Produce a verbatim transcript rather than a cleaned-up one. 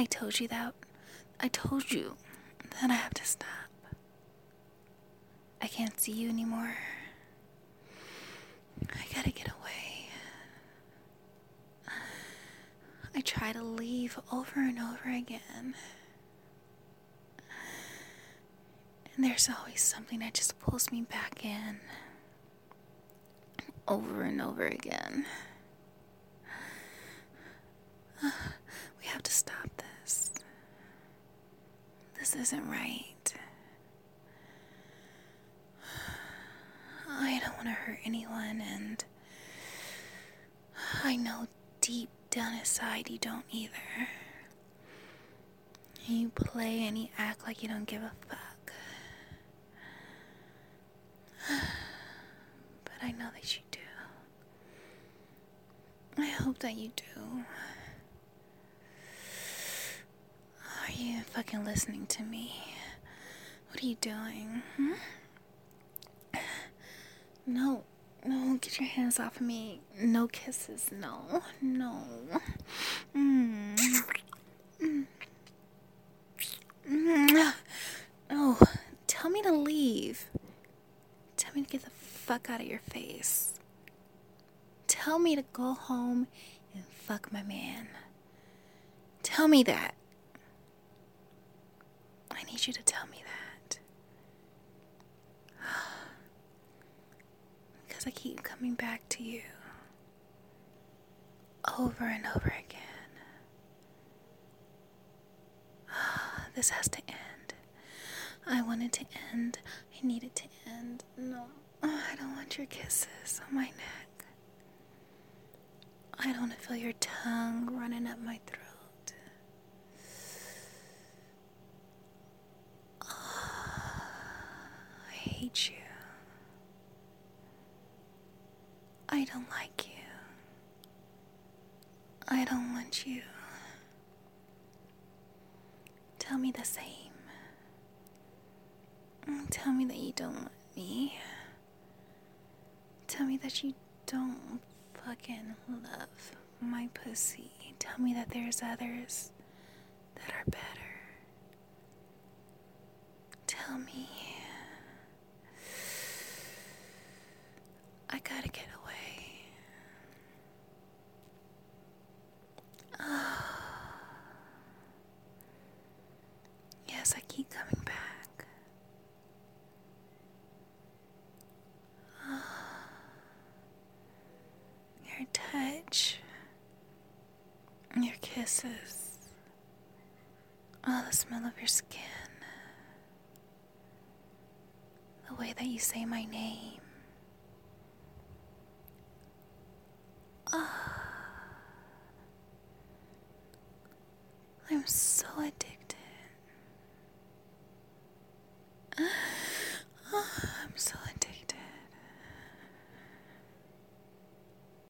told you that. I told you that I have to stop. I can't see you anymore. I gotta get away. I try to leave over and over again. And there's always something that just pulls me back in. Over and over again. We have to stop this. This isn't right. I don't want to hurt anyone, and I know deep down inside you don't either. You play and you act like you don't give a fuck. But I know that you do. I hope that you do. Are you fucking listening to me? What are you doing? Hmm? No, no, get your hands off of me. No kisses, no, no. Mm. Mm. Mm. Oh, tell me to leave. Tell me to get the fuck out of your face. Tell me to go home and fuck my man. Tell me that. I need you to tell me that. Because I keep coming back to you. Over and over again. This has to end. I want it to end. I need it to end. No, I don't want your kisses on my neck. I don't want to feel your tongue running up my throat. I hate you. I don't like you. I don't want you. Tell me the same. Tell me that you don't want me. Tell me that you don't fucking love my pussy. Tell me that there's others that are better. Tell me. I gotta get away. Oh. Yes, I keep coming back. Oh. Your touch. Your kisses. Oh, the smell of your skin. The way that you say my name. Oh. I'm so addicted.